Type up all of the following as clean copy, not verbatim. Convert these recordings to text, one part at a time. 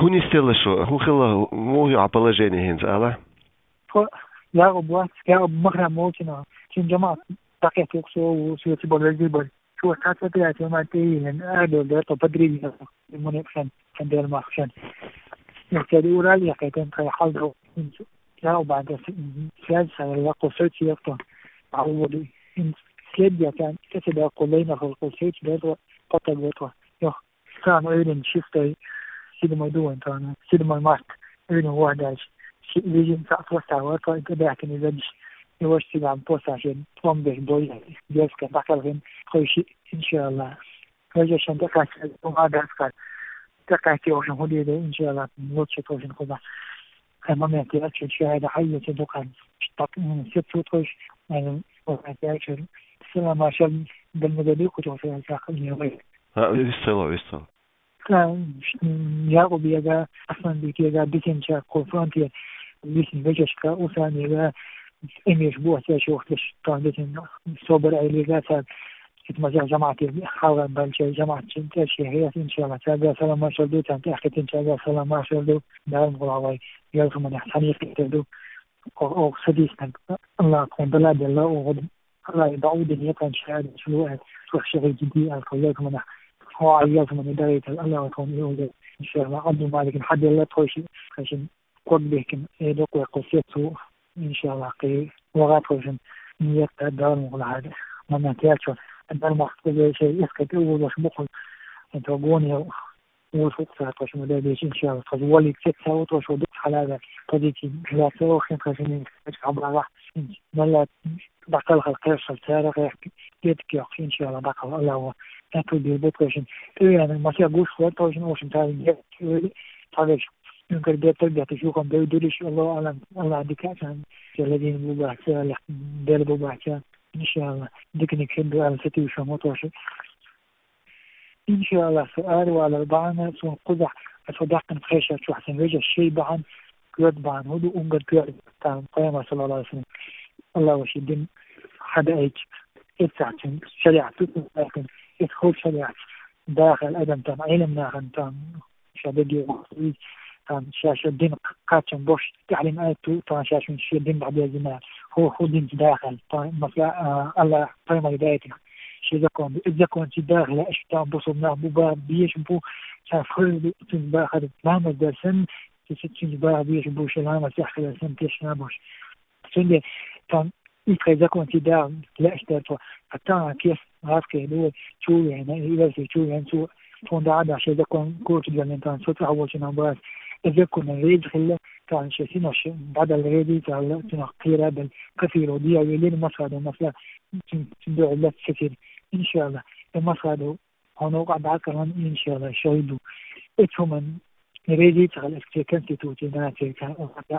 Hoe niet stil zo? Hoe veel mooi op alle jenen heen, alle? Ja, op wat? Ja, op magna motina. Sin jama taket ook zo tibologibel. Zo staat het ja, maar tegen ado dat op padri de money van de markt. Ja, de oral ja kan hij haldo. Ja, وبعد سياسة القصيت يقطع عودي إن سيد كان كتب قلنا في القصيت ده قطع بيتوا يا كان أيضا شفت سيد ما يدون كان سيد ما مات أيضا واحد عايش يجي ساعة وساعة كده كان يزدش يوش عم بوس عشان توم بيدوي جالس كان بكرهن كل شيء إن شاء الله رجع عشان تكاس وهذا كان تكاسي وشان هدي إن شاء الله نوتش توشن خدا أمام احتياج الشهادة حية دكان ست شهور يعني احتياج سنة ما شاء بالمدري كتب في الداخل يومي. ويستل. كان ياقو بيجا أصلا بيجا بيتنشا كونفرونتي بيسن بيجش كأوساني لا إميش بوه تشوف ليش كان بيتن صبر أيليجات مجال جماعتي حاول بالشيء جماعة تنتشي هي إن شاء الله تابع سلام ما شاء الله تنتهي تنتهي سلام ما شاء الله دائما قراوي يلزم من يحتني يكتبوا أو سديسنا الله كون بلاد الله وغد الله يدعو دنيا كان شهادة شلوه شيء جديد الخيال من هو يلزم من يدعي الله وكون يقول إن شاء الله عبد المالك حد الله توشي عشان قد بيكن يدق وقصيته إن شاء الله قي وغات وجن نية دار مغلى من تياتشون أنا المحتوى شيء يسكت أول وشبكه أنت وقوني وشوقتها قش مدابيش إن شاء الله تزولي كتير سوت وشودك حلاقة قديتي لا سوخين قشني عبر راح ملا بقى الخير سلسلة يدك يقين إن شاء الله بقى الله أكل بيبوت قشن يعني ما فيها جوش وقت قشن وشن تاني تعرف يمكن بيترجع تشوفهم بيدريش الله أعلم الله عندك عشان الذين ببعث دل ببعث إن شاء الله دكني كده على ستي وشموت وشي إن شاء الله سؤال وعلى بعنا سون قدح أصدقنا خيشة شو حسن رجع الشيء بعن قد بعن هدو قد قد تام قيامة صلى الله عليه وسلم الله وشي دين حدا أيج إتساعتين شريعة لكن إدخل شريعة داخل أدم تام علم ناخن تام شابدي تام شاشة دين قاتشن بوش تعليم آياتو تام شاشة شيء دين بعد الزمان هو دين داخل تام مثلا الله قيامة هدايتنا شيء إذا كنت داخل أشتاء بصمنا ببا بيش بو شافخل تنبا خد لامة درسن تنبا بيش بو شلامة تحخل سن تشنا بوش سنة تام إذا كنت داخل لا أشتاء حتى كيف عارف كده شو يعني إذا شو يعني شو فون ده عشان إذا كان كوت جالين تام صوت أول شيء نباس إذا كنا ريد خلا كان شيء نش بعد الريدي تعال تنقير هذا كثير ودي يلين مصادر مثلا تندع لا كثير إن شاء الله المصادر هنوقع بعكران إن شاء الله شهيدو إتهم ريدي تعال كنت توتي ناتي كان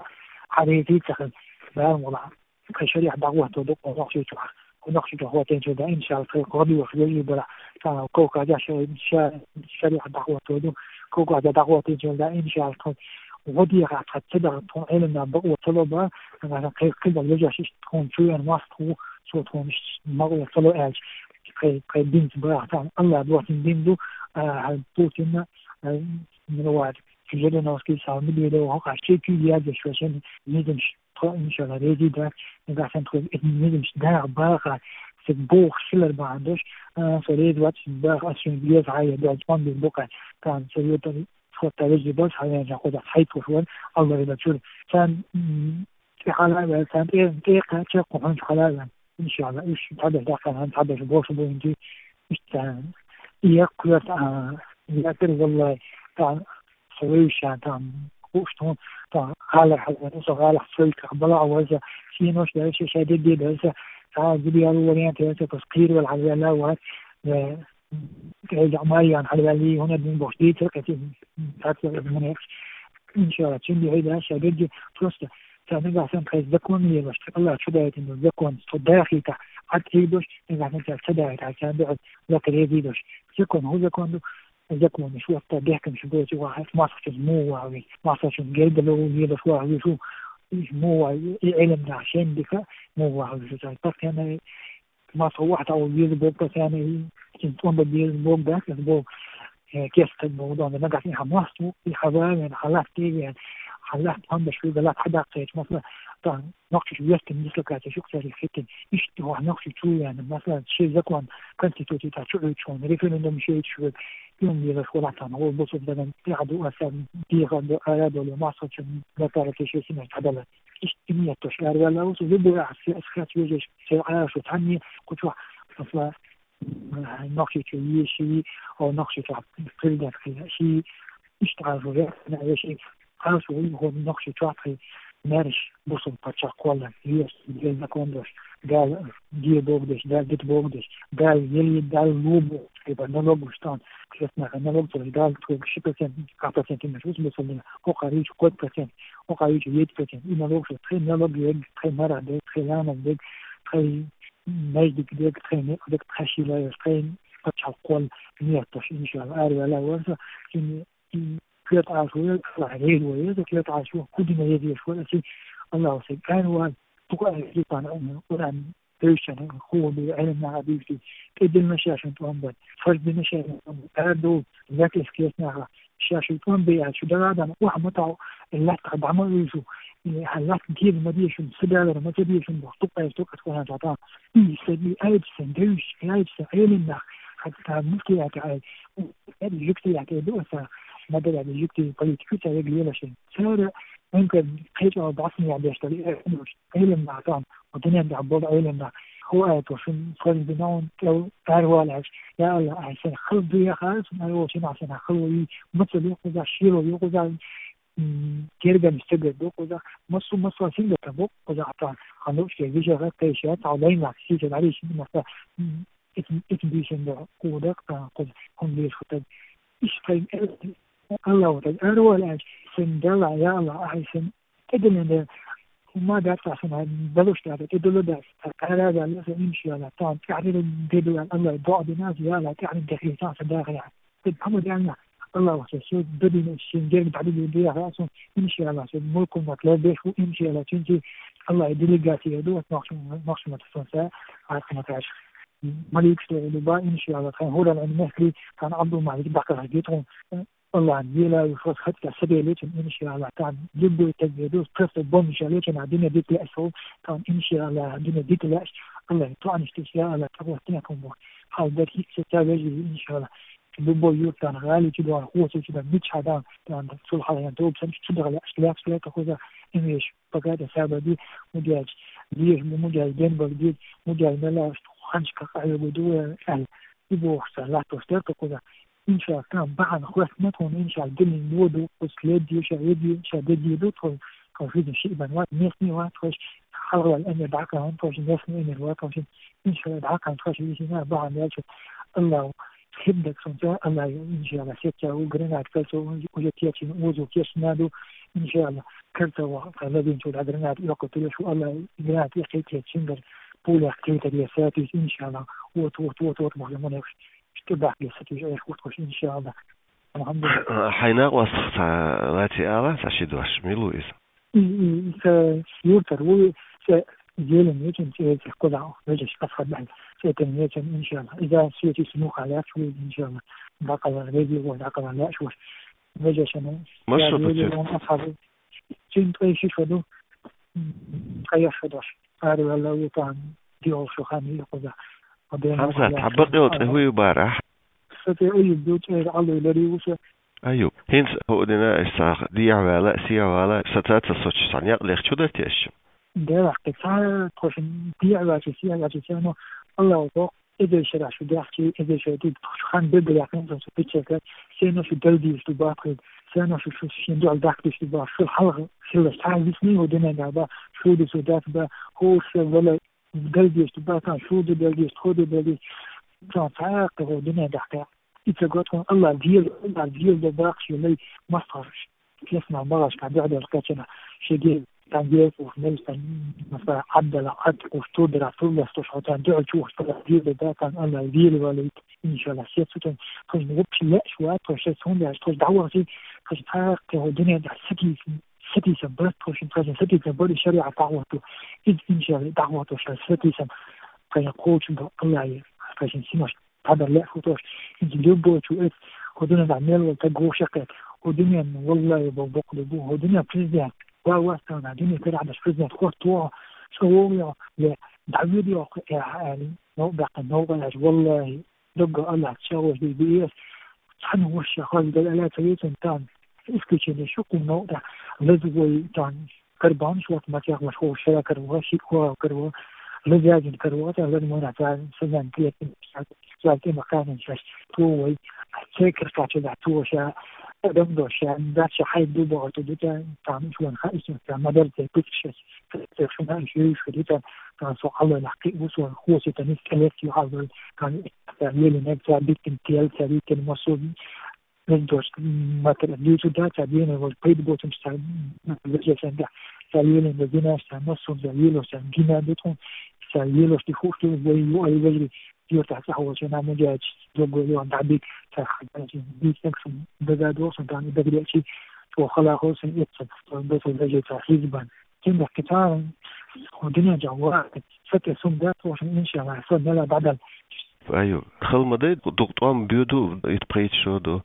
حريتي تعال بام ولا كشريعة دعوة تدق ونقشي تروح ونقشي تروح تنجد إن شاء الله في قاضي وخليه بلا كان كوكا جا شريعة دعوة تدق كوكا دعوة تنجد إن شاء الله ودي قد تدع علمنا بقوة طلبة أنا كده لجأ شيء تكون شوية ماستو شو تكون مش مقوة طلبة كي دين تبرع تام الله دواتين دين دو بوتين من واد في جدنا وسكي سام مدير وهاك شيء كي يجي شو عشان نيجمش إن شاء الله ريدي ده نقعد نقول نيجمش ده باقة في بوخ شلر بعدش فريد وقت باقة عشان بيز عاية ده جمان بالبقى كان سويت خطة رجل بس حاليا ناخذ حيث وشون الله إذا شو كان في حالة كان إيه كاتشة قهون حالة إن شاء الله إيش هذا داخل عن هذا شبوش بوينتي إيش كان يقول يقول والله كان سويشة كان وشتون كان حالة حالة صغار حصلت قبلا وهذا شيء مش ده شيء شديد جدا هذا كان جدي أولين تيجي تسكير والحاجة لا وهذا كجماعي عن حلوالي هنا من بوشديت كتير تأثير من هيك إن شاء الله تشندي هيدا شديد توست كان عشان كيف ذكون لي بس الله شدايت إنه ذكون صداقي تاع حتى يدوش إذا كنت شدايت عشان بعد ذكر يدوش ذكون هو ذكون شو التابع كم شو بيجي واحد ما صار مو واعي ما صار شو جلد لو يدوش واحد شو مو علم عشان ديك مو واحد شو بس أنا ما صوحت أو يزبط بس يعني كنت أنا بدي يزبط ده يزبط كيف الموضوع ده نقع فيها مصر في حوالي حالات كثير حالات عندك في بلاد حدا مثلا طبعا نقش يمكن مثل كذا شو كذا الحكي يشتهوا نقش شو يعني مثلا شيء زكوان كونستيتوتي تاع شو ريفرندوم شيء شو يوم يلا شو لاتان هو بوصل بدنا يعدوا أسام ديغا أراد ولا مصر شو ذكر شيء سمع هذا اشتمية تشعر ولا وصل يبغى يعرف أسخات يوجد شيء عارف تعني كنت مثلا نقش شيء أو نقش فريدة شيء اشتغل ويا شيء عارف هو نقش تعطي مارش بوصل بتشا قولا يس جل كوندش قال دي بوغدش قال ديت بوغدش قال يلي قال لوبو يبقى نلوب وشتان كيفنا نلوب قال تقول شيء كابتن مش بوصل لنا هو قريش كود بتن هو قريش 8% إنه لو شو تخيل نلوب يد تخيل مرة ده تخيل أنا ده تخيل نجد ده تخيل ده تخشي لا تخيل بتشا قول 100 إن شاء الله أري ولا ورثة إن كيف عاشوا عليه ويا كيف عاشوا كل ما يدي شو شيء الله سبحانه وتقول يطلع عنه قرآن تيشن هو بعلم عبيدي كده المشاش انتم بعد فرد المشاش هذا ذاك كيف نعرف شاشة كم بيع شو ده هذا واحد متعو اللي قد عمل يشوف حالات كثير ما ديش سبعة ما تديش بخطوة يستوقف كونها تعطى يسمي أيد سندويش أيد سعيلنا حتى ممكن يعني هذه جكتي يعني دوسة ما بدأ بيجيبتي بوليتيكية يجي لا شيء صار ممكن خيط أو ضعفني يعني يشتري علم معطان ودنيا بعبود علم هو توشن صار بناون لو أروالش يا الله عشان خلد يا خالص ما هو شيء عشان خلوي مثل يأخذ شيرو يأخذ كيرجع مستقبل يأخذ مصر سنجة تبوك وذا عطان خلوش يجي شغال كيشات على ما كسيت عليه شيء مثلا إتبيشن ده كودك كود هم بيشوفوا إيش كان الله وتعالى ولا سندلا يا الله أحسن تدلنا وما دافع عشان بلوش هذا تدلوا ده هذا لازم يمشي على طعم تعرف تدلوا الله بعض الناس يا الله تعرف دخيل صار داخل محمد يعني الله وتعالى بدين الشنجر بعدين يديها رأسه يمشي على سيد ملك المطلوب بيشو يمشي على تنتي الله يدلي قاتي يدوه نقش ما تفنسا عارف ما تعيش مليك سلوبا يمشي على خير هو المهري كان عبده مع بقى هجيتهم الله عندنا يفرض حتى سبيلتهم إمشي على كان جدوا تجدوا قصة بوم شالتهم عندنا ديت لأسهم كان إمشي على عندنا ديت لأس الله يطعني استشياء على تبغى تناكم حال ده هيك ستاجي إن شاء الله ببو يوت كان غالي كده قوة كده مش هذا كان صلح يعني توب سمش تدغ الأشلاف سلا تأخذ إيش بقى سبب دي مجاج دير مجاجين بقدير مجاج ملا خنش كقاعد بدو أهل يبغى صلاة وستر كذا إن شاء الله كان بعد خلاص ما تكون إن شاء الله دل النودو وسلاد يشا يدي إن شاء الله دل يدخل كافيد الشيء بنوات نيسني واتخش حلوة الأمر دعك عن توش نيسني إن الواتخش إن شاء الله دعك عن توش يسنا بعد يالش الله خدك سنتا الله إن شاء الله سيتا وقرنا كلسو وجتياتي وزو كيس نادو إن شاء الله كلسو وقلبين شو العقرنا يقتل شو الله قرنا يحكي تشنجر بولا حكيت الياساتي إن شاء الله وت مهمون اشتباه يستطيع أي خوش إن شاء الله الحمد لله حينا وصف لاتي آلا تشيد واش ميلويز يورتر هو جيلن يجن تقطع وجهش أفضل بعد سيتم إن شاء الله إذا سيتي سموك على شوي إن شاء الله بقى غيبي وبقى لا شوي وجهش أنا مشروط أصحابي جين أي شيء فدو أي شدوش هذا والله يطعم ديو شو خامي يقول حمزة تحبقي وتهوي بارح ستي أيوب دوت على الريوسة أيوب هنس هو دنا الساق ديع ولا سيا ولا ستات الصوت صنيع ليختو تيش ده قطعة توشن ديع ولا سيا ولا سيا الله وفوق إذا شرع شو داخلي إذا شو دي خان بدل يعقين صوت بيتشكل سينا شو دلدي شو باقي سينا شو شندو على داخلي شو باق شو الحلقة شو الشعب بسني ودنا دابا شو دي سودات با هو شو ولا دلدي شو باقي شو دي دلدي شو دي دلدي كان تعاق ودنا داخل يتقطعون الله ديال دباقش لي مصر كيفنا مرش كان بعد القتنا شديد كان جيف وفنلسن مثلا عدل عد وستودر عطول استشهدان دعو شوح ديال دا كان الله ديال وليت إن شاء الله سيتسوتن خش نغبش لا شوات وشيت هون دا خش دعوة سي خش تعاق ودنا دا ستي سبرت خش نتاجن ستي سبرت الشريعة دعوته إن شاء الله دعوته ستي سب كان يقول الله خش نسيمش هذا لا فوتوش إنت لبوا شو خدونا نعمل وتجو شقة ودنيا والله يبوق لبوه ودنيا بريزيدنت واستونا دنيا كده على بريزيدنت خطوة شوية دعوية يعني موضع النوبة والله دقة الله تشاوش بالبيئة حنو وش خالد لا تريد تان إسكتشني شو كم نوع لازم تان كربان شو ما تيجي مشهور شيء كروا شيء كروا لازم كروا لازم ما نعتاد سنن كيف سالتي مكان شاش توي سكر كاتشة توشة دم دوشة داش حي دوبا تدوتا تام شو نخايش تام مدرسة بتشش تفهمها شيء شديد كان سؤال الحقيقي وصل خوش تنس كلاسي هذا كان يلي نبتة بيتم تيل سريك المسؤول ندوش مثلا ليجو داتا بينا والبيد بوتم ستار لجة سنجا ساليلين بدينا ستار نصهم ساليلو ستار جينا بيتهم ساليلو استخوفته ويو أي وجري يو تحسه هو شنا مجاج دوغو يو عند عبيد تحقيقين بيت نكسم بزادو سنتاني بدري أشي وخلاقه سنئتسد بس الوجه تحيزبان كنا كتار ودنيا جوات فتى سم ذات وعشان إن شاء الله صار نلا بعد أيوة خل مدة دكتور بيدو يتبريد شو دو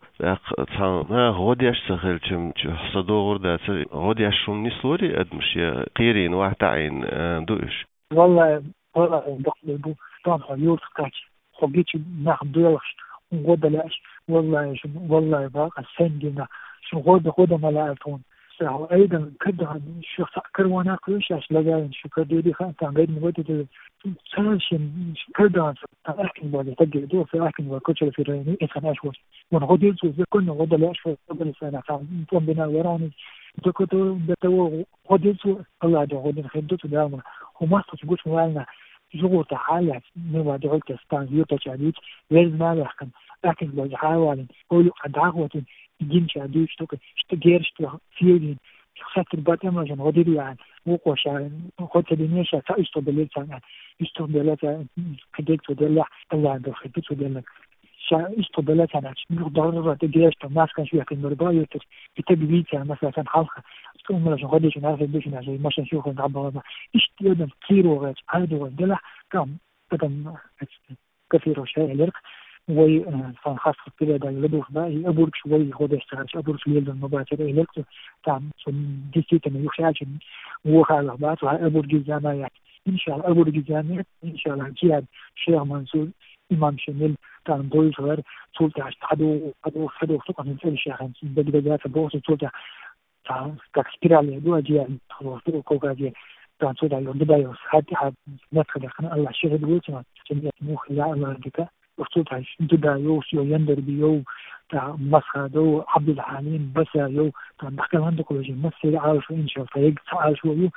ثان غوديش سهل كم صدور ده غوديش شو نسوري أدمشي قيرين واحد عين دوش والله دكتور طبعا يورث كاتش خبيتش ناخد دوش غودلاش والله بقى سندنا شو غودا ملاعبون سهو أيضا كده شو كروانا كلش أشلاقين شو كده خان كان قاعد موجود سالشين كده أحكي بعد تجي دور في أحكي وكوتش في رأيي إنسان أشوف ونقول زي كنا وده لا أشوف قبل سنة كان توم بنا وراني دكتور بتوه قديسو الله ده قديس خدته دائما وما تقولش معنا جوه تعالى نوع ده كستان يوتا شديد لازم ما يحكم لكن لو حاول يقولوا أدعوة جين شادي شتوك شتجير فيلين خاطر باتم عشان غدير يعني وقوش يعني خاطر بنيشة تايستو بليتا يستو بليتا كديك تدلع الله عنده خديك تدلع شا يستو بليتا يعني نقدر تجيش تماس كان شوية كن مرباية تبيبيتا مثلا حلقة تقوم عشان غدير شو نعرف بيش نعرف ما شنشوف نعبر إيش تيادم كيرو غير عادي ودلع كم بدم كثير وشيء لرك وي خاص كده ده لبوخ بقى أبورك شوي هو ده يشتغل أبورك شوي للمباشر إلكتو تام دي كده ما يخشاش وخاله بقى أبورك جزامات إن شاء الله أبورك جزامات إن شاء الله جهاد شيخ منصور إمام شميل تام دوي صغير سلطة عدو سقط من سال الشيخ بدأ تبوس سلطة تام تكسير على دوا جهاد خلاص كوكا جهاد تام سلطة يوم بدأ حتى ندخل خنا الله شيخ دويتنا جميع موخ يا الله دكا وصوت عايش جدا يو سيو يندر بيو تاع مسخدو عبد الحليم بس يو تاع بحكي عنده كل شيء مسي عارف إن شاء الله عارف يو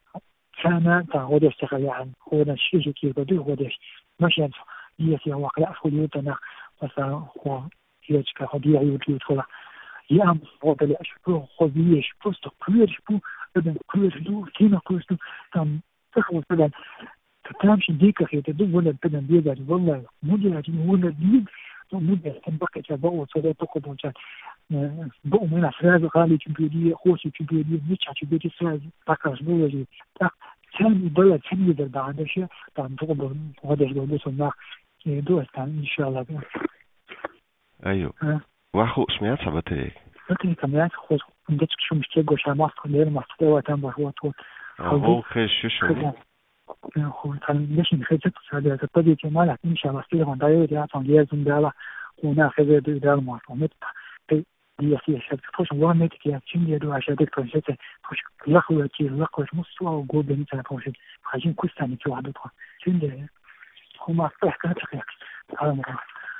كان تاع غدا اشتغل يعني هو ده الشيء كيف بدو غدا ماشي يس يا واقع أفضل تنا مثلا هو يجك هدي يوتيوب كلا يام هو ده أشوفه خبيش بوست كلير شو بدن كلير دو كينا كلير تام تخلص بدن تتامش ديك خي تدو ولا بدن بيجا والله مودي عشان ولا ديك مودي تنبقى تبغى وصل تقعد وجات بقوا من أفراد غالي تبيدي خوشي تبيدي مش تبيدي ساز تكاش بولي كان يضل ثاني ذا بعد شيء طبعا تقبل هذا الجو سمع دوس كان إن شاء الله أيوه واخو سمعت سبتي لكن كمان خوش عندك شو مشكلة وش ما تقدر ما تقدر تنبه هو خش شو هو كان ليش نخجت هذا الطبيعي مالك إن شاء الله فيه من داير يا طن لازم دالا هنا خذ دال ما فهمت دي فيه شيء خوش وامت كي تشين يدو عشان تكون شيء خوش لخوة كي لخوة مستوى وجو بني تنا خوش عشان كوستاني كي واحد طبعا شين ده هما صح كانت تخيك على مرة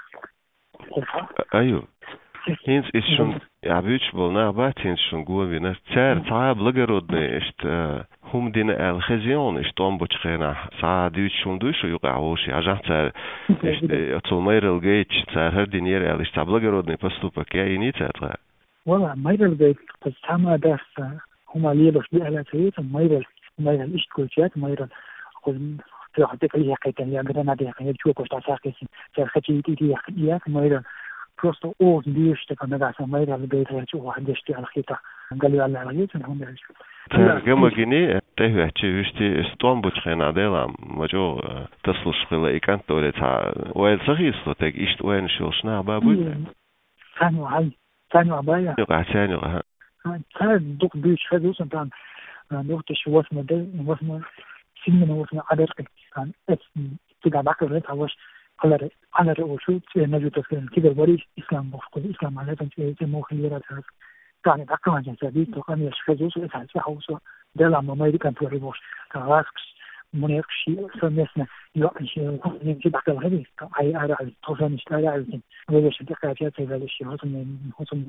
أيوه هينس إيش شون عبيتش بولنا باتين شون جوا بينا تعب لقرودني إشت هم دينا الخزيون إشت طعم بتشخينا ساعديش شون دوش ويقعوشي عشان تعر إشت أطول الجيتش تعر هردينير إشت تعب لقرودني بستوبك يا إني تعر والله مير الجيت بس تما داس هم اللي يبغى بيعلى تريت مير إشت كل شيء مير قل تأخذك اللي حكيتني يا قدرنا ده يعني تشوف وش تعساكسين تعرفتي تيجي يا مير просто اوز بيشتك انا قاعد سمير على البيت هيك واحد يشتي على الخيطه قال لي على العيت انهم يعيشوا كما جيني تهوى تشوشتي استون بوتخينا ديلا مجو تصلش خلا كانت دولتها وين صغير صوتك ايش وين شو شنا بابو ثاني عباية يقع ثاني يقع ثاني دوق بيش خذوس انتان دوقتش واسمه سنين واسمه عدرك كان تقع باكر ريت عواش على رؤوسه نجو تسكين كده وريش إسلام مفقود إسلام على تنتي خيرات يعني باكر ما جنسابي توقع ميش خذوس وإسعاد سحوسه دل عم ما يدي كان توريبوش كغاسكس منيق شيء سمسنا يوقش يمشي باكر هذي أي أرى توصل مش لا يعرفين ولا شيء تقاعد هذا الشيء هو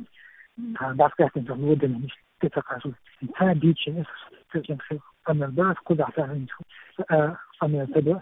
بعد كده تنزلود مش تتقاسوا ثاني بيتش تجن في أما البعض كل عفاهم أما تبع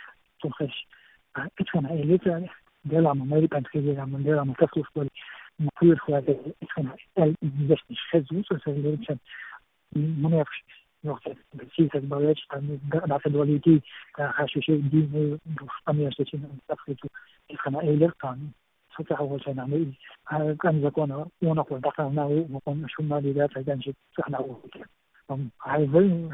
تخش إتفهم أي ليتر دل عم ما يبقى تخيل عم دل عم تفلس ولا مقير خلاص إتفهم بس مش خزوس وسوي ليتر منافش وقت بسيط البلاج تام بعد الوالدي كحاشو شيء دين أما يستشين تفلس إتفهم أي ليتر فتح أول شيء نعمل كان يكون ونقول دخلنا ونقول شو ما لذا فكان شيء سحنا أول هاي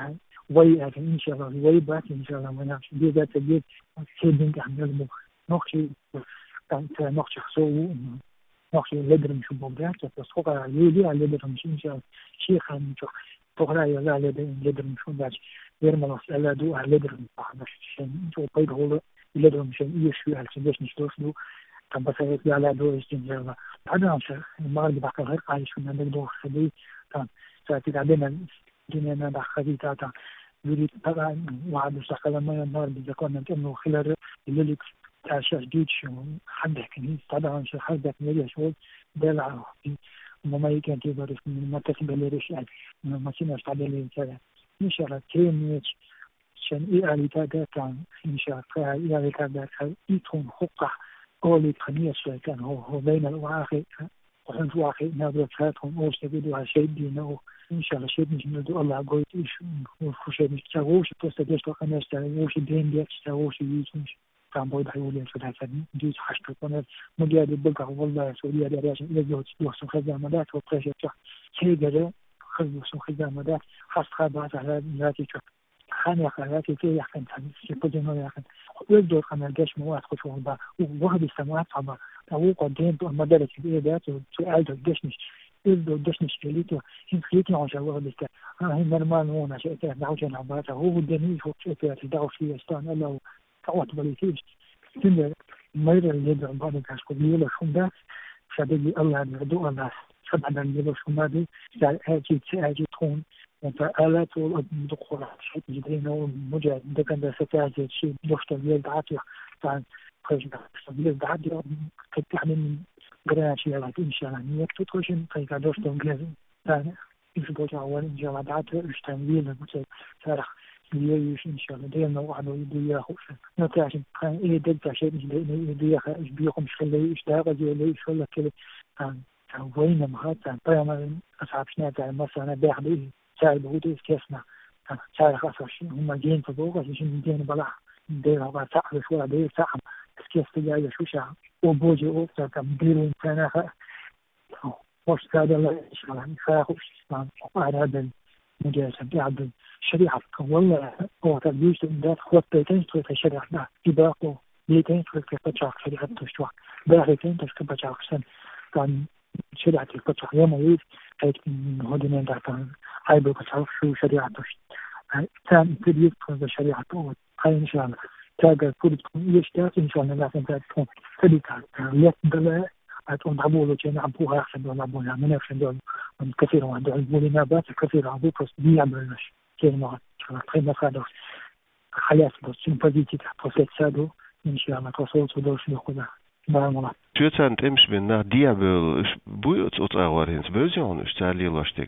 وي إن شاء الله وي بات إن شاء الله مناش بيجا تجيب سيدين كحمل المخ نقشي كان نقشي خصو نقشي لدر مش بوجات تصفق يلي على لدر مش إن شاء الله شيء خان شو تقرأ يلا لدر مش بوجات يرمى على دو على لدر مش شيء شو بيد هو لدر مش يشوي على سبيش مش دوسلو كان بس على دور استنجابة هذا عشان ما اللي بقى غير عايش من عندك خدي كان ساعتي بعدين الدنيا ما دخلت تاع يريد طبعا وعد شغله ما النار بيكون انه خلال اللي تعيش جديد شو حدك كني طبعا شو حدك مليا شو دلع ما يمكن تقدر ما تقبل ليش ما كناش تعدل كذا ان شاء الله كلمه عشان إيه كان إن شاء الله إيه كان يكون حقه أولي خميس كان هو بين الواقع وحنت واقع نابل فاتهم أوش تبدو شيء دينه إن شاء الله شيء مش ندو الله قوي إيش وخش مش تسووش تستدرس وخميس تسووش دين ديك تسووش يجوش كان بود حيولين صدق فني جيت حشت كنا مجال البقع والله سوريا درجة إلى جوت يوصل خدمات وقرشة شيء جرا خذوا خدمات خاص خدمات على ذاتي خاني خلاتي كي يحكم في كل ما يحكم يقدر كما الجيش مواد خشوع با وواحد السماوات صعبة أو قدين مدرسة الإيدات وسؤال الجيش مش يقدر الجيش مش كليته هم كليته عشان واحد بس هم نرمان هون عشان كده دعوة عبارة هو الدنيا هو كده دعوة فيه استان الله تعوت بليتيش كل ما يقدر يدعو بعض الناس كليه شون ده شبيه الله يدعو الله شبعنا اللي شون ما دي أجي تكون فآلات والدخول شيء جديد ومجد ده كان ستاجد شيء مشتبه بعاتي كان خرجنا مشتبه بعاتي كتعمل قرأ شيء على إن شاء الله نيك تدخلين كي قدرت تنجز ثاني يسبوع أول إن شاء الله بعاتي اشتملين المسجد صار ليش إن شاء الله دينا واحد ويديه خوش نتاج كان إيه ده شيء مش يديه إيش بيقوم مش خليه إيش ده غزي ولا إيش ولا كده كان وين مهات طيب أصعب شنو مثلا بياخذ شاي بودي كيسنا شاي خاصة هم جين تبوغ عشان جين بلا دير هذا تعب شوية دير تعب كيف تجاي شو شا وبوجي وقت كم ديرون كنا وش هذا الله إن شاء الله خاخش على هذا المجال بعد الشريعة والله هو تبيش ده خط بيتين تقول الشريعة ده يباقوا بيتين تقول كيف تشرح شريعة تشرح باقيين تقول بتشرح سن كان شريعة الفتح يوم يريد هيك هدنا دعنا عيبه بتعرف شو شريعته كان تبي يدخل شريعته هاي إن شاء الله تاجر كل تكون يشتاق إن شاء الله لازم تكون تبي تعرف يقبل أتون عبوله كنا عبوها أحسن ولا عبوها من أحسن دول من كثير من دول عبولنا بس كثير عبوه بس بيعملناش كثير ما خدنا خادو خلاص بس سيمبازيتي تحصل سادو إن شاء الله توصل صدور شنو خذها بارملا شوتان تمش بيننا ديابل بويت أتغورين سبوزيون اشتالي لاشتك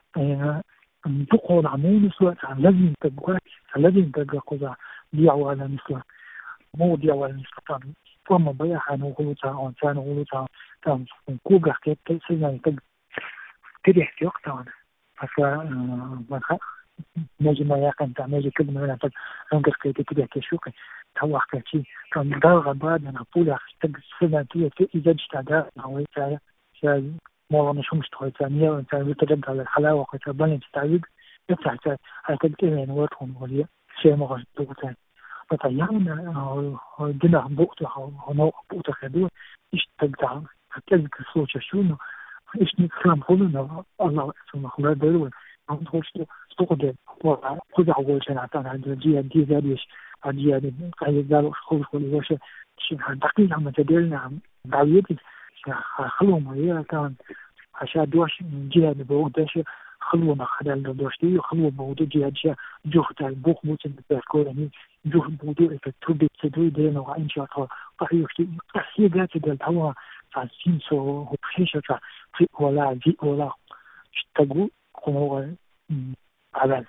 تقول عمين سوات لازم تبقى قضاء ديعوا على مثل مو ديعوا على مثل كان فما بياحا نقولوتا أنسان نقولوتا كان كوغا كيف سينا تدي احتياق تاعنا فا نجي ما يقن تاع نجي كل ما نتاج نقدر كي تدي كشوكي توا حكيتي كان دار بعد أنا أقول أختك سينا تي إذا جتدا هو تاع ما مش مشتغل ثانية وأنت بترجع للحلاوة وتبني تستعيد يفتح هتلقين وقتهم وليه شيء ما غير دوتين فطيّرنا جنا بوقتها ونوع بوقتها خدوه إيش تقطع تذكر صوت شنو إيش نكلم خلنا الله سبحانه خلا دلوي هم تخش تقدر خذ أول سنة عطانا عند جي دي زاديش عندي هذا قاعد قالوا خل وش شيء دقيق هم تدلنا بعيد خلوهم هي كان عشان دوش جهة بودش خلونا خلال دوشتي وخلوا بود جهة جوخت البوق موت بالكور يعني جوخ بود كتبت تدوي دينا وإن شاء الله قحيوشتي قحيجات دلتوا فاسين سو هبشيشة في ولا اشتغوا كانوا على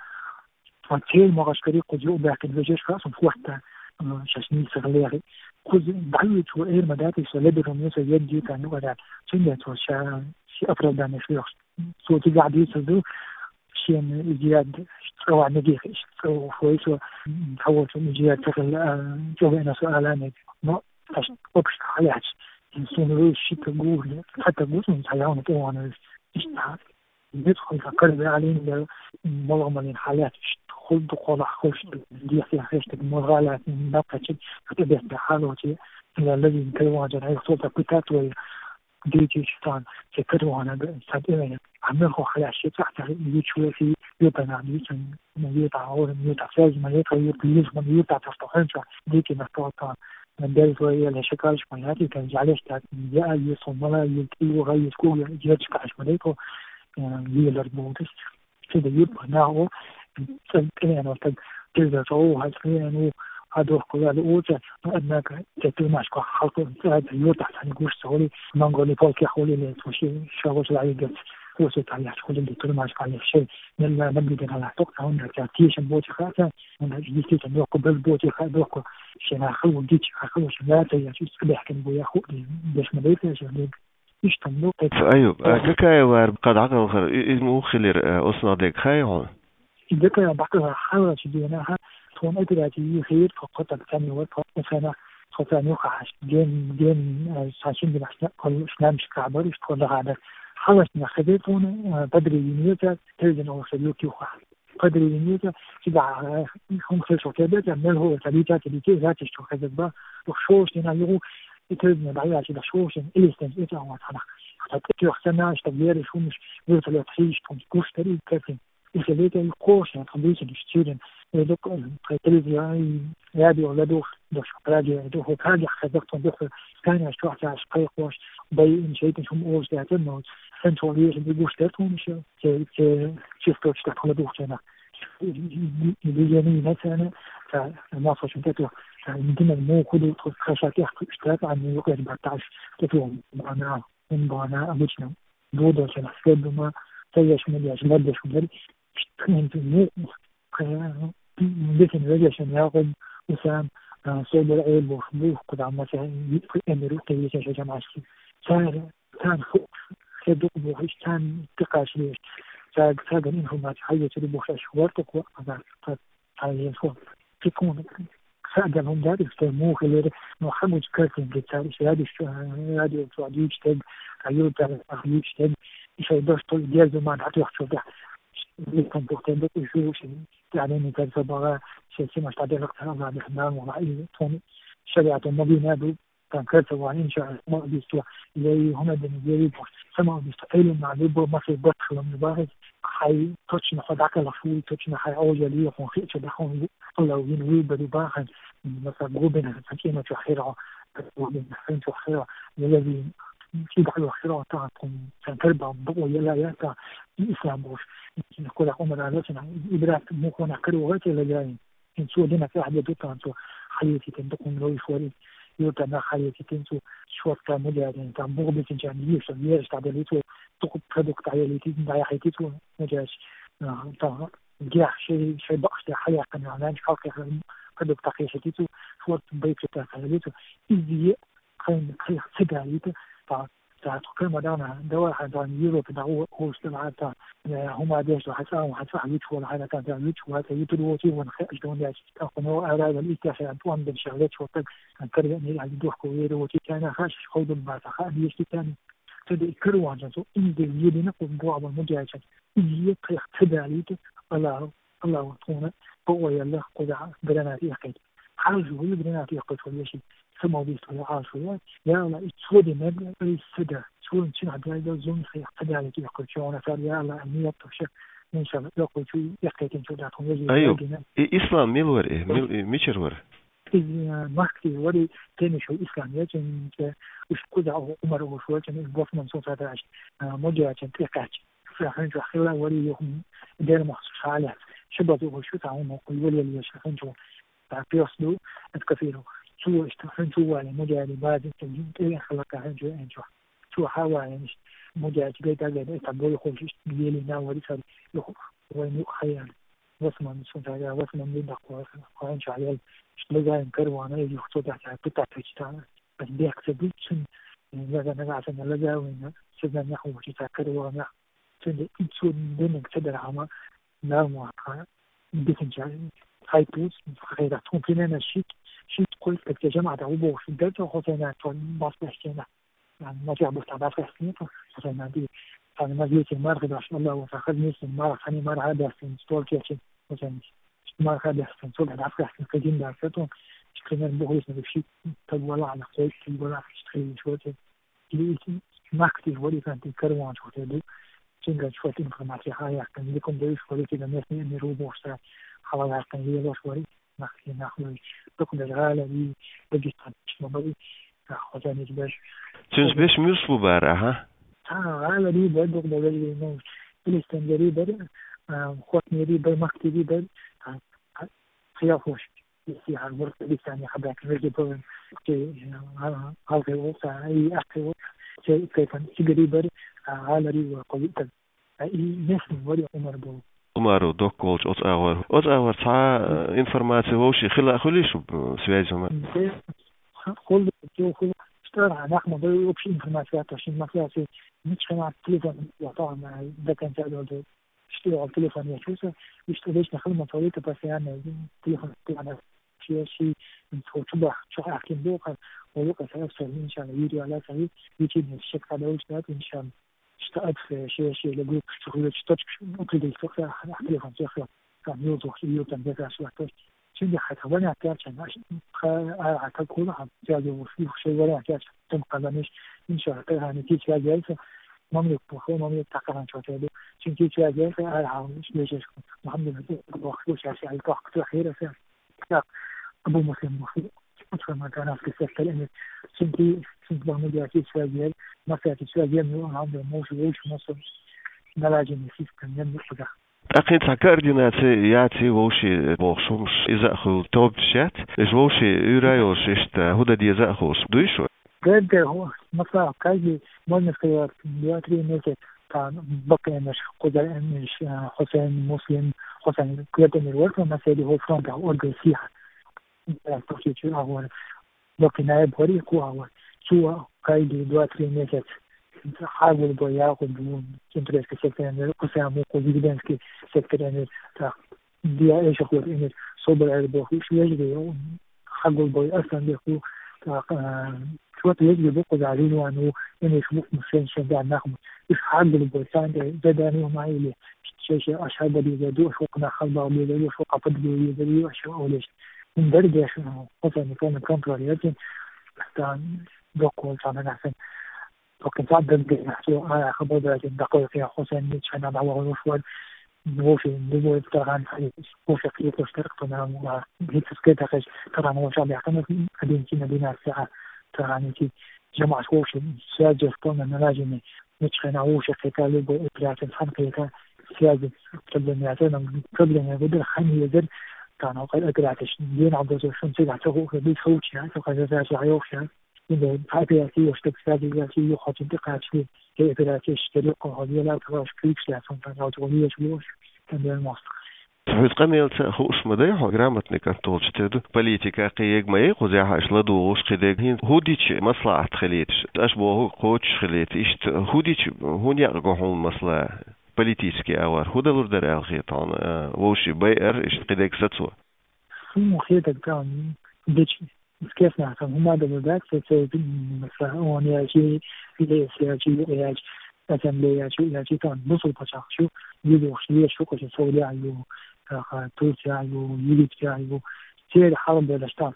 فكيل مغشكري قديو باكن وجهش خاصم في وقتها شاشني سغليري خذ بعيد وإير مداتي سلبرهم يسا يدي كانوا على سنة وشا شيء أفضل دانش فيوش صوتي قاعد يسدو شيء زياد أو نجيح أو فويس حول زياد تقل جوابنا سؤالان ما فش أبش حياة إنسان شيء تقول حتى قوسم سيعون طوعا إشتها يدخل فكر علينا والله من الحالات خل دخول خوش دي في حيش المغالات من نقطة كتبت بحالوتي الذي يمكنه أن يخطط كتاب ديجي شيطان فكروا أنا بستدعي عمله خلاص شيء تحت يشوي في يبنى يسن يطع أو يطع فاز ما يطع يطليز ما يطع تستخدم ديجي نستطيع من ذلك هي الشكاش ما يأتي كان جالس جاء يصوم ولا يلقي وغير كل جالس كاش مليكو يلر بودس كده يبقى ناو أنا تقدر تروح هالكلام هذا كله الأوجه أنك تتماشى خلق هذا يوضع عن جوش سوري نقول لك حولي لتوشي شغل العيد وصلت على كل اللي تتماشى على شيء لما نبدأ على طاقة هنا تأتيش بوجه خاصة من جديد تنوع قبل بوجه خاصة شنا خلو ديش خلو شنا تيجي بيحكي بويا خودي باش ما بيتش إيش تنوع أيوة كاي وار قد عقل خير اسمه خير أصلا ديك خير إذا كان بعضها حاول تدينها تكون أدراتي خير فقط الثاني وفنا خطان يقعش جن ساشين بنحنا كل إسلام شكابر يشتغل هذا حاولت نخدمون بدري ينيتا تلزم وصلوك يقع بدري ينيتا تبع هم خلصوا كده تعمل هو تبيتها تبيتي ذات يشتغل كذا وشوش لنا يقول تلزم بعيا كده شوش إليستن إذا هو تنا حتى أحسننا اشتغل شو مش يوصل يتحيش تنقص تري كافين إذا يقوش يعني خليش الستودنت دوك التلفزيون راديو ولا دوخ دوخ كاجي خذقتهم دوخ كان شو حتى شقيق واش بين شيء هم أوز ده تنو سنتراليز بيجوش تاتهم شو شفتوا تدخل دوخ هنا بيجاني مثلا فما صار شو تاتوا يمكن المو كله خشات اشتراك عن يوقف 14 تاتوا معنا من معنا أبوشنا بودا كنا سبب ما تيجي من يجي مدة شو بدري تكلم في المو لكن رجعشان ياخد وسام صوب العيل وخبوه قد عم مثلا يدخل أمره كي يشجع معشي كان خدوق بوحش كان تقاش ليش كان إنهم ما تحيي تربوش أشوارتك وأنا على يسوع تكون خادمهم ذلك استموه خلال محمد كاتين بالتالي هذا السعودي يجتهد أيوب يجتهد يشوف طول ديال زمان حتى يحصل ده يكون بوقتين يشوف يعني كان سبعة شيء ما استعدل وقتها بعد الحمام وعائلة ثاني شريعة النبي نادو كان كرت وعين شاء ما بيستوى اللي هم بالنسبة سمعوا بيستقيلوا مع ليبو ما في بطخ لهم نباهد حي توتشنا خدعك لفول توتشنا حي أوجه ليه وخيط دخون الله وين بدباخن مثلا جوبنا حكينا تحيرا ومن حين تحيرا الذي في بعض الأخيرات تاعكم تربى بقوا يلا ياتا الإسلام بوش نقول عمر على سنة إبراك ممكن أكروا غير اللي جايين إنسوا لنا في أحد يدوتا أنتوا حياتي تندقون لو يشوري يوتا نا حياتي تنسوا شوات كمجاهدين كان مغبط جانبية سبيل تعدليتوا تقب فدوك تعياليتي دايا حياتيتوا مجاش جاح شيء بقش حياة كان عناج حقي فدوك تقيشتيتوا شوات بيت تعياليتوا إذي خين تقاليتوا تقيم دانا دواء عن يوروب دعوة هو استماع تا هم عديش وحسام وحسام يتشوى هذا كان يتشوى هذا يتلوتي ونخرج دون ياش أخذوا أراد الإستاش أنتوان بالشغلات شوطك أن كرجني على دوح كوير وتي كان خاش خوض بعد خا بيشتي كان تدي كروا جنسو إن دي يدينا قبوا المجاهد إن يقيق تداليت الله طونا هو يلا قدع بدنا في أكيد حاجة هو بدنا في أكيد كل شيء سمو بيستوي عاشوا يا الله تسودي ما السدر تسود شنو هذا زون في قدر يقول شو أنا صار يا الله أمية تشك إن شاء الله يقول شو يحكي شو داتهم يجي أيوة إسلام ميلور ميشرور ماكتي ولي تاني شو إسلام يجن وش كذا أو عمر وشو جن البوف من صوت هذا مجا جن تكاتش فهمت خلا ولي يوم دير مخصوص عليه شباب وشو تعاون ولي اللي يشوفون شو تعبيرسلو الكثير شو اشتغلت شو على مجال بعد تجين خلاك هنجو انجو شو حاول مش مجال جيد على تبغى يخرج يلي ناوي يصير يخرج وين يخيل واسمع من صوت هذا واسمع من دقوا قاين شعيل اشتغل كروانا يجي خطوط تحت بتاع تشتغل بس بيكسب شن لازم نعرف ان لازم وين شذا نحو شيء كروانا شن تشون بينك تدري عما لا ما بيتنجح هاي بوس خيرات ممكن أنا شيء قلت لك يا جماعة عبوا في الدرجة خصوصا بعض الأحيان يعني ما تعبوا تعبوا في الحين خصوصا دي أنا ما جيت المرة ما شاء الله وفخذني المرة ثاني مرة هذا في ستور كيتشن مثلا مرة هذا في ستور هذا في الحين كدين دارتهم شكلنا بقول اسمه بشيء تقول على قوي تقول على شيء شوية اللي ما كتير ولي كانت الكروان شو تدو تنقل شوية إنفورماتية هاي كان لكم دويش ولي كذا ناس نروبو وشتا حوالي كان يلوش ولي ناخذ بكل الغالة دي بجي تنشمل خزاني باش تنش باش ميوصلوا بارا ها غالة دي بدك بجي نوش الاستنجاري بر خوتني دي بر مكتبي بر خيافوش يصير على الورق اللي ثاني حباك نرجع بر هذا وقت أي أخي شيء كيف تجري بر غالة دي وقوي أي نسمع ولي Umaru dokkolč od awar ta informacija وشي خليش связью خل اشتغل نحن بوبش انفورماتيا عشان ما فيها مش كمان تليفون طبعا ده كان سأله اشتغل على التليفون يشوفه يشتغلش نخدم طريقة بس يعني تليفون أنا شيء من صباح شو أحكي بوقا ولوقا سأفسر إن شاء الله فيديو على سعيد يجي من الشك على وجهات إن شاء الله اشتغلت في شيء لقيت شغلت اشتغلت ممكن يستخدم التليفون تأخذ كان يوضح يوتم بيتا شو شنو حتى ولا كاتش على كلها جاي وفي شيء ولا كاتش تبقى لنيش إن شاء الله نتيجة جالسة ما من يبغى ما من يتقرن شو تقول شنو نتيجة جالسة على عاونش ليش محمد بخلوش عشان الوقت الأخير فيها أبو مسلم مخي أتفهم كان في السفر لأن شنو بعمل جالسة شوية ما فيها شوية من عند موش مصر نلاقي نسيت كم يوم كذا أقنت كارديناتي ياتي ووشي بوخشومش إذا أخو توب شات إيش ووشي يرايوش إشت هدا دي إذا أخوش دويشو قد هو مثلا كاجي ما نسكير ياتري نسيت كان بقي مش قدر مش حسين مسلم حسين كلتن الورق ما سيدي هو فرانك أو أرجع فيها تحكي شو أول بقي نائب وريق هو شو كاجي ياتري نسيت حاول بياخد انترست كسكتير قسم وقوبيدنس كسكتير تا دي ايش اقول ان صوب الاربو شو يجري حاول بي اصلا بيخو شو يجري بقى عليه وانه انه شو ممكن شجع ناخد ايش حاول بي ساند بداني معي لي شيء اشهد بي يدو فوقنا خلبا بي يدو فوق قد بي يدو شو اولش من درجه شو قسم كان كنترول يجي حتى بقول صار احسن لكن صعب بنحكي على خبر دقيقة فيها حسين نتشنا مع وشوال نوفي نوفي ترى وفي كيف اشتركت مع هيك سكيت أخش ترى ما شاء الله يعتمد قديم كنا بينا الساعة ترى نتي جماعة وفي سياج فطنا نلاجم نتشنا وش في كالو بإبرات الحنقية سياج قبل يعتنا قبل يقدر خني يقدر كانوا قد أقرأتش دين عبد شون سيد عتوه بيخوش يعني فقد ذات عيوش يعني إذا عبياتي واشتكسادي ياتي يخرج انتقاد شيء كإبراتي اشتريقه هذه لا تراش كريكس لا سنتان أو شويش كان المصدر Huis qameelta خوش مدايح grammatni كنتولش تدو политика قيق ما يقو زيها اشلدو وش قيق هين هوديش مصلحة خليتش أشبه قوتش خليت إشت هوديش هون يقعون مصلحة политический авар هودا لوردر الخيطان وشي باير إشت قيق ستسوا هم خيطك كان بيتش كيف نعرف هم هذا الباك سيكون مثلا هون يجي في يجي مثلا يجي كان بصل بشاخ شو يبغى شيء شو كذا سوريا يو تركيا يو يليبيا يو سير حرب الاشتان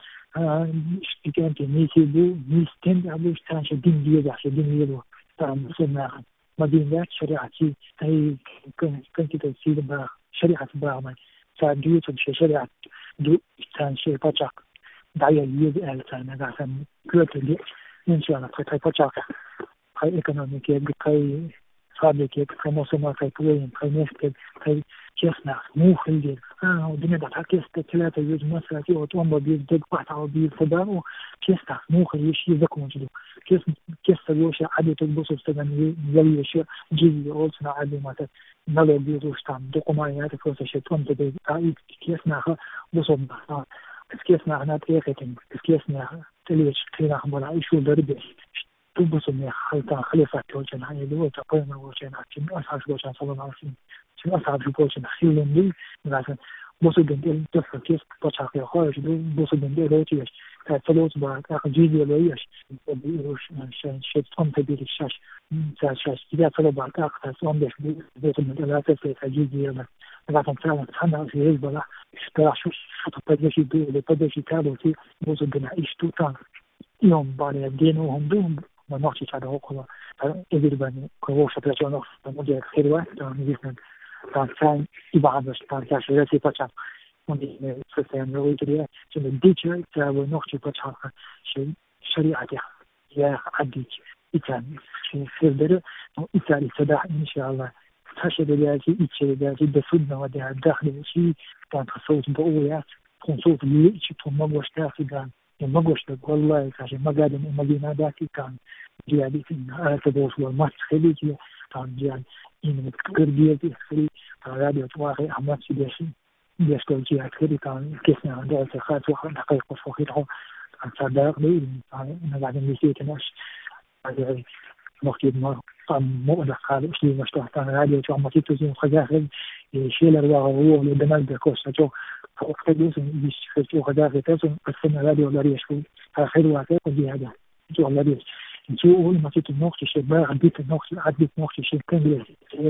اشتكانتي ميسي بو ميستن ابو اشتان شدين ديجا شدين ديجا تام سمع مدينة شريعتي هي كنت تسير با شريعة باغمان ساديو تمشي شريعة دو اشتان شيء بچاك دايا يد التان غاسم كوت دي ان شاء الله كاي بچاك كاي ايكونوميك كاي فابريكي كاي موسما كاي كوين كاي نفت كاي честно, мухли, دنيا تحكي ثلاثة يوز مسافي وتوم بيزدق واحد أو بيزدق честно, мухли يشي ذكون جدو честно يوشي عادي تلبسوا استغنى يلي يشي جيزي أولسنا عادي ماتت نلو بيزوش تام دوكومايات فوسا شتون تبي честно بصوب честно أنا تيختين честно تليش كلنا خبلا إيشو دربي تلبسوا من خليفة توجنا هاي دو تقيم وجنا كم أساس وجنا صلى الله عليه وسلم شنو أصعب شيء خيلهم لي مثلا بوسو بندل تفكير بتشاكي خارج دو بوسو بندل روتيش تفلوت بعد أخجيلي لويش بيروش شيء تام تبي الشاش شاش إذا فلو بعد أخذ سام بيش بوسو بندل لا تفلت أخجيلي أنا مثلا فعلا تحنا في هذا بلا اشتراك شو تبدأ شيء دو تبدأ شيء كابوتي بوسو بنعيش توتان يوم بعد الدين وهم دوم ما نحكي هذا هو كله إذا بني كوش ترجع نقص مدة خيروات نجيبنا كان يبعد كان كاشيرة تبچا وني سيستم رويتري شنو ديتشر تاع نوختي بچا شيء شريعة يا عديك إتان شيء خير إتان صداع إن شاء الله تشهد لياجي إتشي لياجي بفدنا ودها الداخل شيء كان تصوت بقويات صوت لي شيء ثم مغوش تاخي كان مغوش والله كاشي ما قادم المدينة ذاتي كان جيادي في تبوس والماس خليجي كان جياد إن كردية في راديو تواقي أحمد سيداشي بيشتغل جهة كذي كان كيسنا عنده التخاذ وخل حقيقة وخيره عن صدق لي أنا بعدين نسيت ناش هذا مختلف ما مؤذى قال إيش اللي مشتاق كان راديو جو ما تيجي خجاخ شيء لا هو اللي دمج بكوس جو وقت يوسف بيشتغل خجاخ تاسون قسمنا راديو لا يشوف خير واقع جهة جو لا يش جو ما تيجي نقطة شيء بقى عديت نقطة شيء كان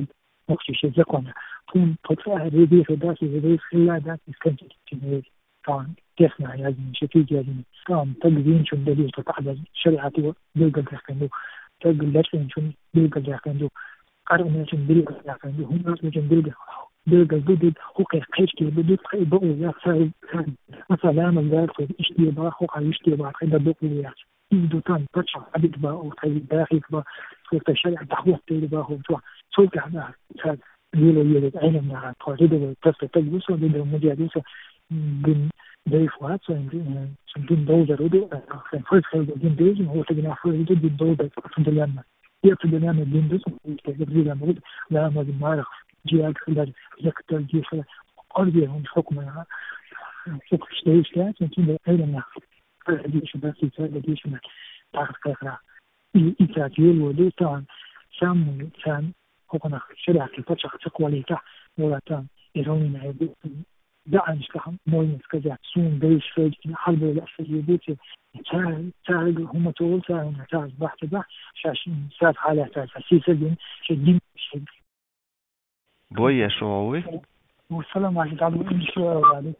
نقطة شيء زكونا كون تطلع هذه في داسي هذه خلا داسي كنت كان تسمع لازم شيء لازم كان تقدين شو دليل تتحدث شريعة بيلقى داخله تقدر لكن شو بيلقى داخله قارن شو بيلقى داخله هم ناس شو بيلقى بدي هو كيش كي بدي بقول يا سعيد مثلا من ذلك اشتباه هو اشتباه كده بقول يا يبدو تان تشعر عدد بقى أو تغيير داخل بقى في الشارع تحويل تيجي بقى هو جوا صوت على هذا يلو علم على قاعدة وتصل تجلس وبين مجالس بين ضيفات وبين دوزة رودو فرز خير بين دوز هو تجنا فرز بين دوزة فندلنا يبتدينا من بين دوز يبتدينا مرد لا ما بنعرف جياد خلال يقتل جيش قلبي هم حكمنا حكم شيء كان يمكن علم لديش بس لديش ما تعرف كذا إنتاجيل ودي تان سام كان هو شريعة الفتشة تقوى ولا تان يروني عيب دعنا كهم موين كذا سون بيش فيج حرب ولا فيجيبوتي تعال هم تقول تعال بحث شاشين ساعات حالة سياسة دين شدين شد بويا شو هو والسلام عليكم إن شاء الله عليك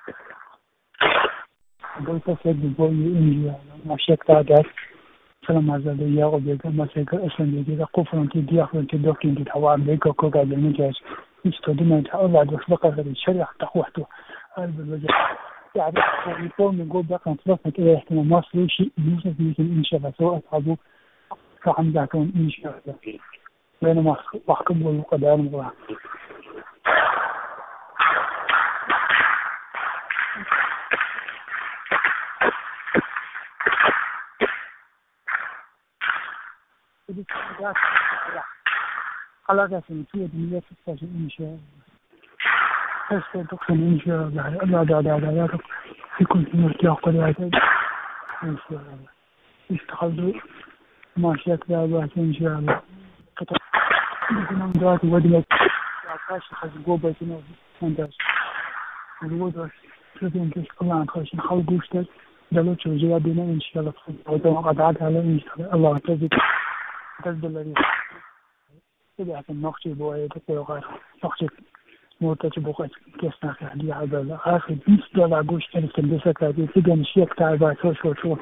قلت سيد بوي إنجيا ما شك تعداد سلام عليكم يا ربي ما سيك أصلا يجي قفرنتي دياخلنتي دوكين دي حوار بيكو كوكا بالمجاز يستخدمها تأوضع دفلقة غير الشريعة تقوحته قلب الوجه يعني يقوم يقول بقى نطلقة إلى احتمال مصري شيء يوسف يمكن إن شاء الله سواء أصحابه فعم ذاكم إن شاء الله بينما وحكم والقدار مغلق خلاص سنتي دنيا تستاهل إن شاء الله تستاهل إن شاء الله الله يكون في مرتاح قليلا إن شاء الله يستخدموا ما شاء الله إن شاء الله كتب من دات ودي عكاش خذ بيتنا عنداش الوضع تبين كيف كلام خاشين خلقوش دلوش وجيابنا إن شاء الله وده قدعت على إن شاء الله تزد الذي كده عشان نخشي بوايد وغير نخشي مرتج بقى كسنا هدي على آخر $20 قوش تاني تلبسها كذي تيجي نشيك تعبان شو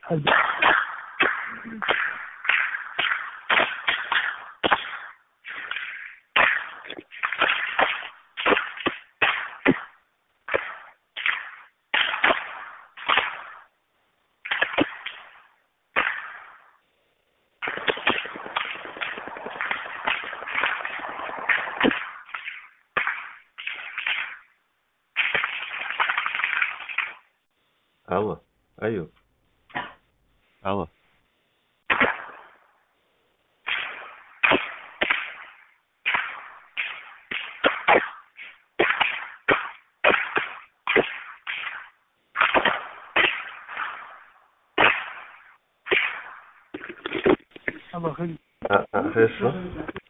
الله أيوه الله الله خير خير